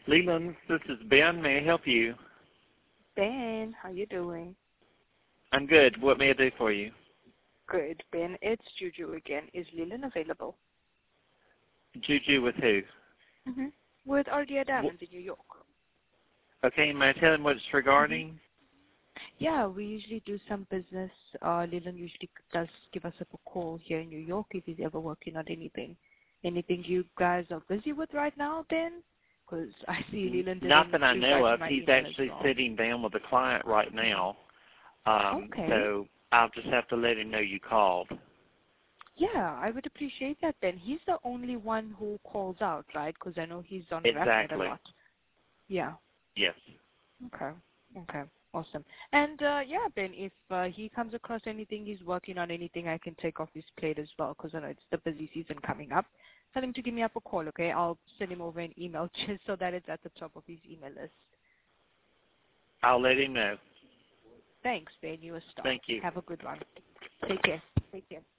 Leland, this is Ben. May I help you? Ben, how you doing? I'm good. What may I do for you? Good, Ben. It's Juju again. Is Leland available? Juju with who? With RDA Diamonds in New York. Okay, may I tell him what it's regarding? Yeah, we usually do some business. Leland usually does give us a call here in New York if he's ever working on anything. Anything you guys are busy with right now, Ben? Because I see Leland didn't Not that I know reply to of. my He's email actually as well. sitting down with a client right now. Okay. So I'll just have to let him know you called. Yeah, I would appreciate that, Ben. He's the only one who calls out, right? Because I know he's on Exactly. RapNet a lot. Yeah. Yes. Okay. Okay. Awesome. And yeah, Ben, if he comes across anything, he's working on anything, I can take off his plate as well because I know it's the busy season coming up. Tell him to give me up a call, okay? I'll send him over an email just so that it's at the top of his email list. I'll let him know. Thanks, Ben. You're a star. Thank you. Have a good one. Take care. Take care.